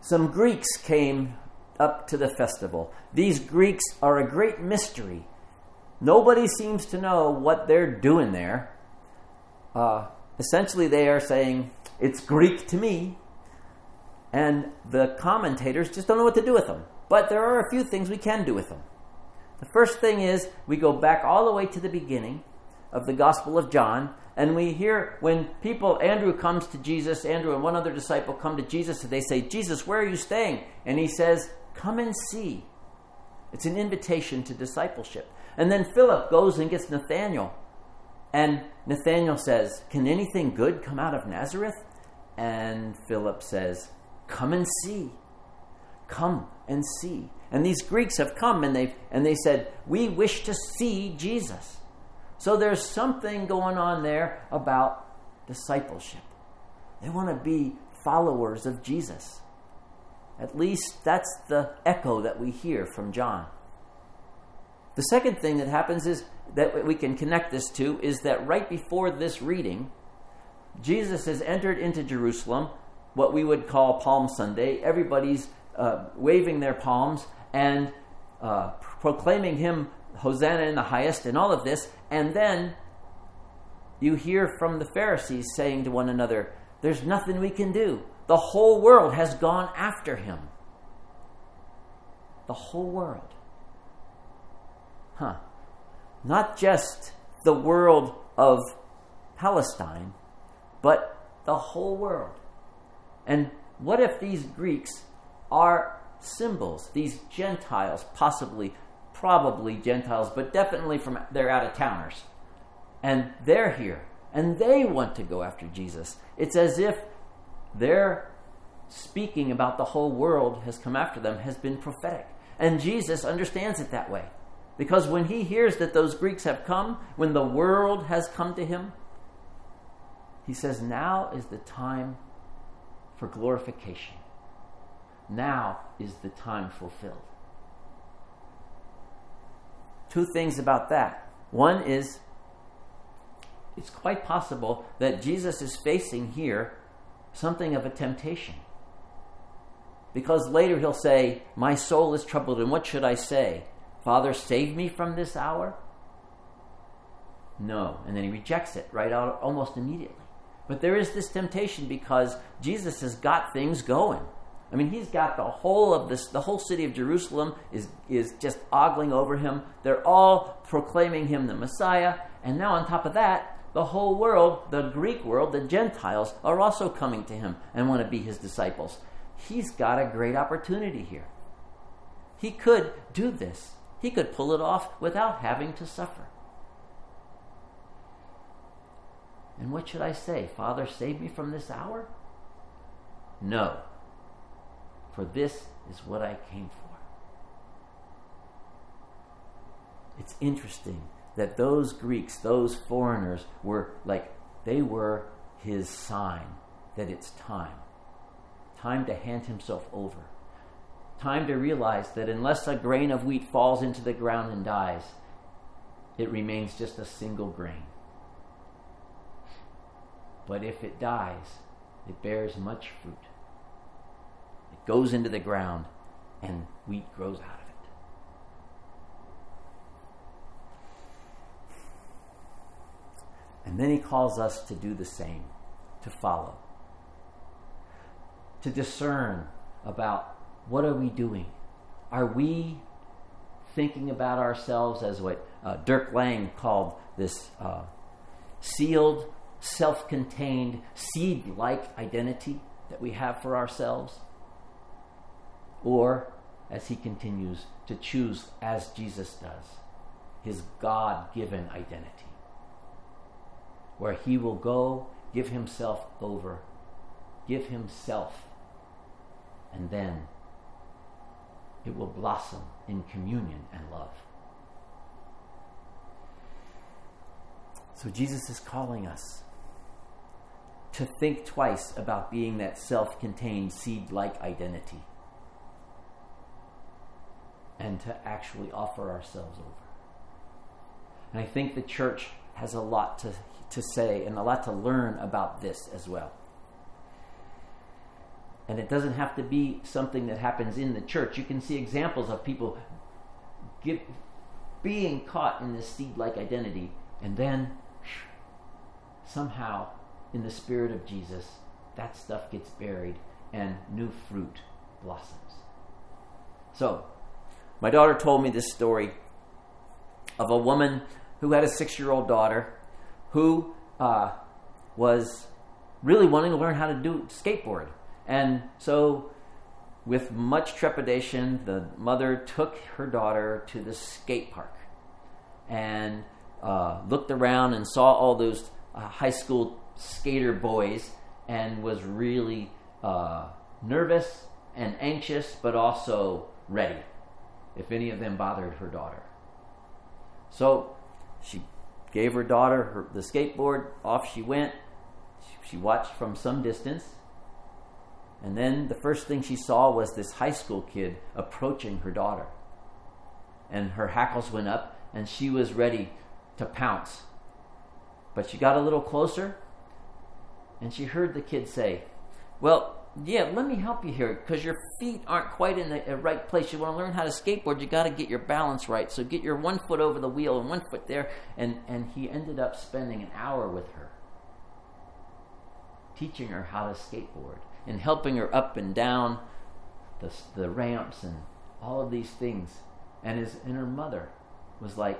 some Greeks came up to the festival. These Greeks are a great mystery. Nobody seems to know what they're doing there. Essentially, they are saying, it's Greek to me. And the commentators just don't know what to do with them. But there are a few things we can do with them. The first thing is, we go back all the way to the beginning of the Gospel of John, and we hear when Andrew comes to Jesus, Andrew and one other disciple come to Jesus, and they say, Jesus, where are you staying? And he says, come and see. It's an invitation to discipleship. And then Philip goes and gets Nathanael. And Nathanael says, can anything good come out of Nazareth? And Philip says, come and see. Come and see. And these Greeks have come and they said, we wish to see Jesus. So there's something going on there about discipleship. They want to be followers of Jesus. At least that's the echo that we hear from John. The second thing that happens is that we can connect this to is that right before this reading, Jesus has entered into Jerusalem, what we would call Palm Sunday. Everybody's waving their palms and proclaiming him Hosanna in the highest and all of this. And then you hear from the Pharisees saying to one another, there's nothing we can do. The whole world has gone after him. The whole world. Not just the world of Palestine, but the whole world. And what if these Greeks are symbols, these Gentiles, probably Gentiles, but definitely they're out-of-towners. And they're here, and they want to go after Jesus. It's as if their speaking about the whole world has come after them has been prophetic. And Jesus understands it that way. Because when he hears that those Greeks have come, when the world has come to him, he says, now is the time for glorification. Now is the time fulfilled. Two things about that. One is, it's quite possible that Jesus is facing here something of a temptation. Because later he'll say, my soul is troubled, and what should I say? Father, save me from this hour? No. And then he rejects it right out almost immediately. But there is this temptation because Jesus has got things going. I mean, he's got the whole city of Jerusalem is just ogling over him. They're all proclaiming him the Messiah. And now on top of that, the whole world, the Greek world, the Gentiles, are also coming to him and want to be his disciples. He's got a great opportunity here. He could do this. He could pull it off without having to suffer. And what should I say? Father, save me from this hour? No. For this is what I came for. It's interesting that those Greeks, those foreigners, were his sign that it's time. Time to hand himself over. Time to realize that unless a grain of wheat falls into the ground and dies, it remains just a single grain. But if it dies, it bears much fruit. It goes into the ground and wheat grows out of it. And then he calls us to do the same, to follow, to discern about what are we doing. Are we thinking about ourselves as what Dirk Lang called this sealed, self-contained, seed-like identity that we have for ourselves? Or, as he continues, to choose, as Jesus does, his God-given identity, where he will go, give himself over, give himself, and then it will blossom in communion and love. So Jesus is calling us to think twice about being that self-contained, seed-like identity, and to actually offer ourselves over. And I think the church has a lot to say and a lot to learn about this as well. And it doesn't have to be something that happens in the church. You can see examples of people being caught in this seed-like identity, and then somehow, in the Spirit of Jesus, that stuff gets buried and new fruit blossoms. So, my daughter told me this story of a woman who had a 6-year-old daughter who was really wanting to learn how to do skateboard. And so, with much trepidation, the mother took her daughter to the skate park and looked around and saw all those high school skater boys and was really nervous and anxious, but also ready if any of them bothered her daughter. So she gave her daughter the skateboard, off she went. She watched from some distance. And then the first thing she saw was this high school kid approaching her daughter. And her hackles went up, and she was ready to pounce. But she got a little closer, and she heard the kid say, "Well, yeah, let me help you here, because your feet aren't quite in the right place. You want to learn how to skateboard, you got to get your balance right. So get your one foot over the wheel and one foot there." And he ended up spending an hour with her, teaching her how to skateboard and helping her up and down the ramps and all of these things. And her mother was like,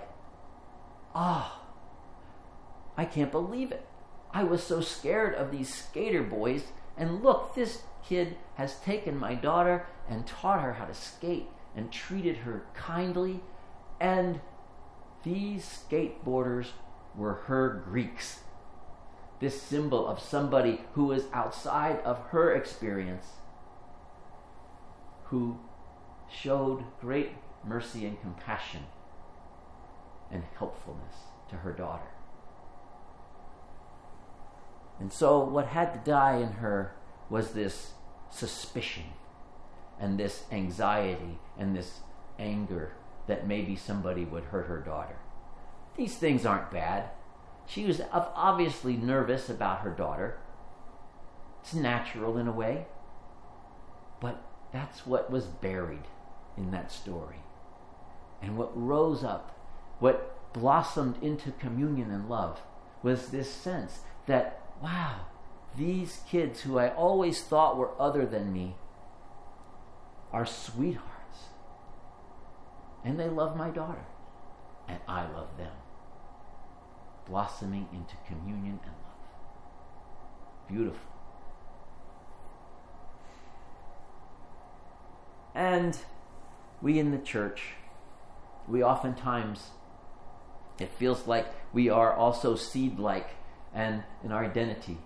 I can't believe it. I was so scared of these skater boys, and look, this kid has taken my daughter and taught her how to skate and treated her kindly, and these skateboarders were her Greeks. This symbol of somebody who was outside of her experience, who showed great mercy and compassion and helpfulness to her daughter. And so what had to die in her was this suspicion and this anxiety and this anger that maybe somebody would hurt her daughter. These things aren't bad. She was obviously nervous about her daughter. It's natural in a way. But that's what was buried in that story. And what rose up, what blossomed into communion and love, was this sense that, wow, these kids who I always thought were other than me are sweethearts. And they love my daughter. And I love them. Blossoming into communion and love. Beautiful. And we in the church, we oftentimes, it feels like we are also seed-like and in our identity.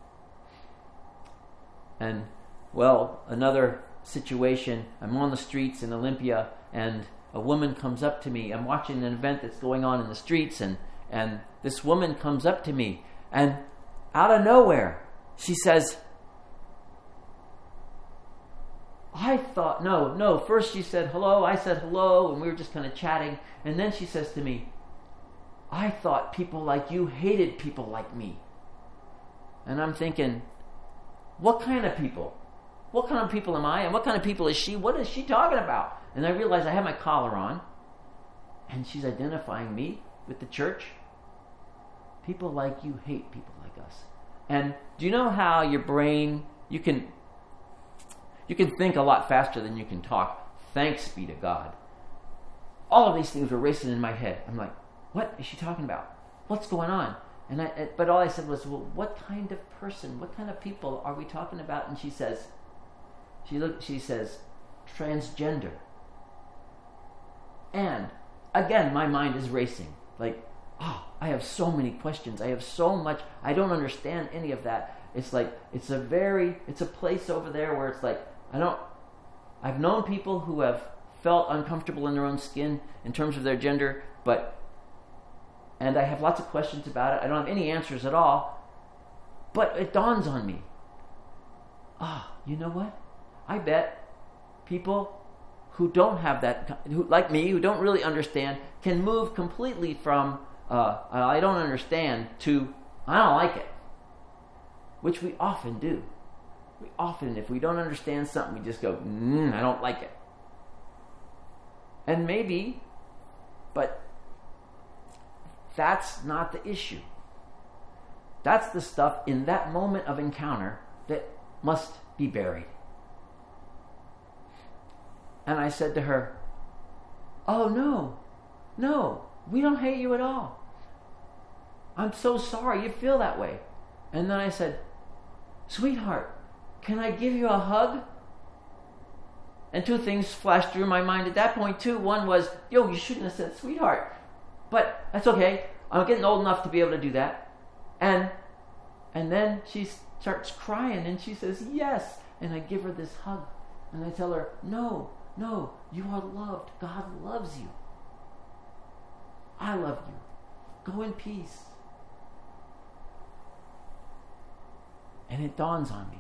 And, well, another situation, I'm on the streets in Olympia, and a woman comes up to me. I'm watching an event that's going on in the streets, and this woman comes up to me, and out of nowhere, she says, first she said hello, I said hello, and we were just kind of chatting, and then she says to me, I thought people like you hated people like me. And I'm thinking, what kind of people? What kind of people am I? And what kind of people is she? What is she talking about? And I realized I have my collar on, and she's identifying me with the church. People like you hate people like us. And do you know how your brain, you can think a lot faster than you can talk. Thanks be to God. All of these things were racing in my head. I'm like, what is she talking about? What's going on? But all I said was, well, what kind of person, what kind of people are we talking about? And she says, transgender. And again, my mind is racing. Like, I have so many questions. I have so much. I don't understand any of that. It's like, it's a place over there where it's like, I've known people who have felt uncomfortable in their own skin in terms of their gender, and I have lots of questions about it. I don't have any answers at all. But it dawns on me. You know what? I bet people who don't have that, who, like me, who don't really understand, can move completely from I don't understand to I don't like it, which we often do. We often, if we don't understand something, we just go, I don't like it. And maybe, but that's not the issue. That's the stuff in that moment of encounter that must be buried. And I said to her, oh, no, we don't hate you at all. I'm so sorry you feel that way. And then I said, sweetheart, can I give you a hug? And two things flashed through my mind at that point too. One was, you shouldn't have said sweetheart. But that's okay. I'm getting old enough to be able to do that. And then she starts crying and she says, yes. And I give her this hug. And I tell her, no, you are loved. God loves you. I love you. Go in peace. And it dawns on me.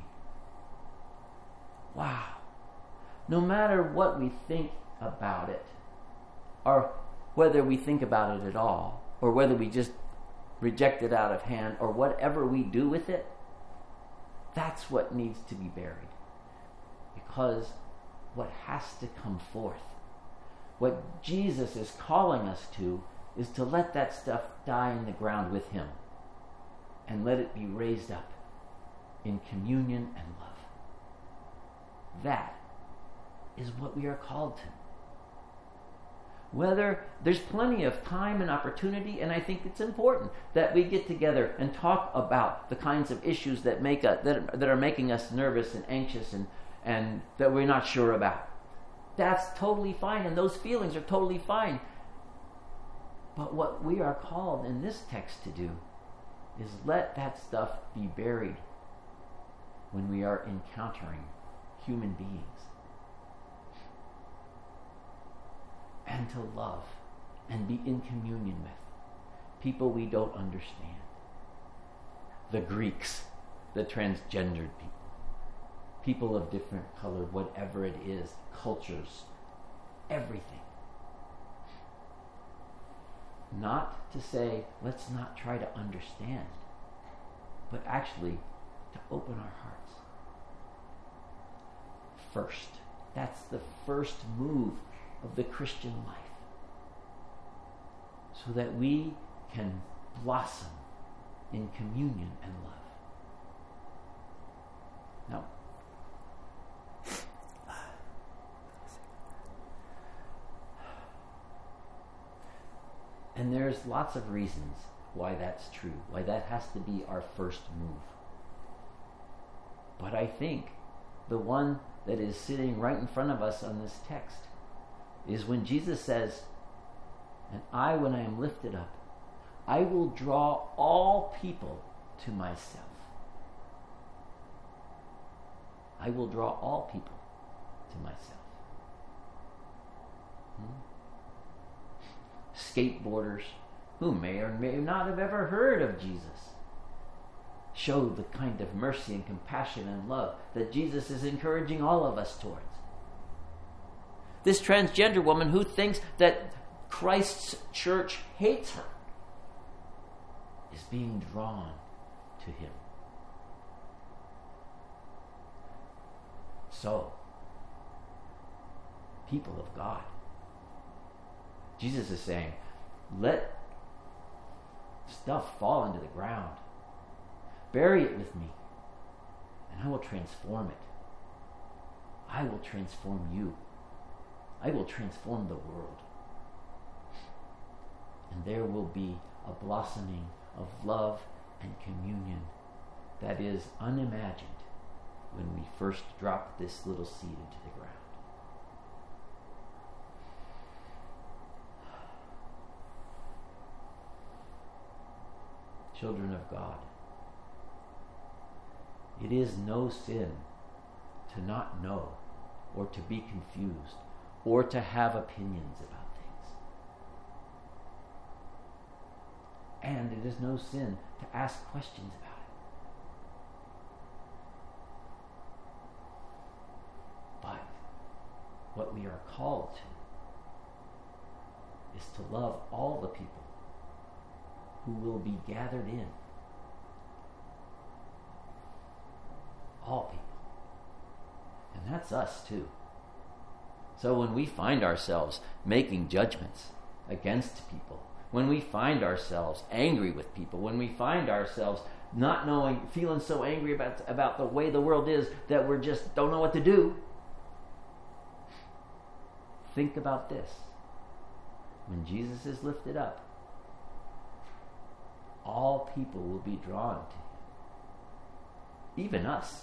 Wow. No matter what we think about it, or whether we think about it at all, or whether we just reject it out of hand, or whatever we do with it, that's what needs to be buried. Because what has to come forth, what Jesus is calling us to, is to let that stuff die in the ground with Him and let it be raised up in communion and love. That is what we are called to. Whether there's plenty of time and opportunity, and I think it's important that we get together and talk about the kinds of issues that make us, that are making us nervous and anxious and that we're not sure about. That's totally fine, and those feelings are totally fine. But what we are called in this text to do is let that stuff be buried when we are encountering human beings. And to love and be in communion with people we don't understand. The Greeks, the transgendered people of different color, whatever it is, cultures, everything. Not to say, let's not try to understand, but actually to open our hearts. First. That's the first move of the Christian life, so that we can blossom in communion and love. Now, and there's lots of reasons why that's true, why that has to be our first move. But I think the one that is sitting right in front of us on this text is when Jesus says, and I, when I am lifted up, I will draw all people to myself. I will draw all people to myself. Skateboarders who may or may not have ever heard of Jesus show the kind of mercy and compassion and love that Jesus is encouraging all of us towards. This transgender woman who thinks that Christ's church hates her is being drawn to Him. So, people of God, Jesus is saying, let stuff fall into the ground. Bury it with me, and I will transform it. I will transform you. I will transform the world. And there will be a blossoming of love and communion that is unimagined when we first drop this little seed into the ground. Children of God, it is no sin to not know or to be confused or to have opinions about things. And it is no sin to ask questions about it. But what we are called to is to love all the people who will be gathered in. All people. And that's us too. So when we find ourselves making judgments against people, when we find ourselves angry with people, when we find ourselves not knowing, feeling so angry about the way the world is that we just don't know what to do, think about this. When Jesus is lifted up, all people will be drawn to him, even us.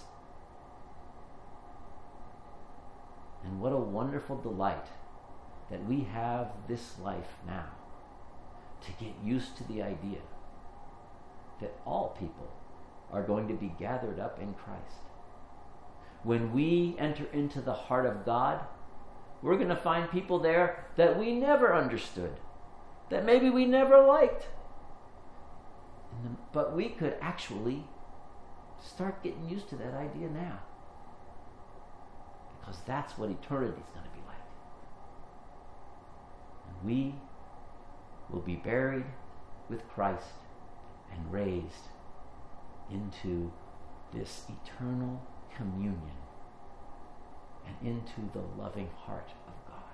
And what a wonderful delight that we have this life now to get used to the idea that all people are going to be gathered up in Christ. When we enter into the heart of God, we're going to find people there that we never understood, that maybe we never liked. But we could actually start getting used to that idea now. Because that's what eternity is going to be like. And we will be buried with Christ and raised into this eternal communion and into the loving heart of God.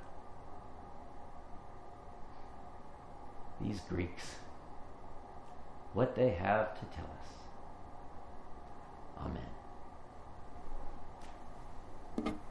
These Greeks, what they have to tell us. Amen.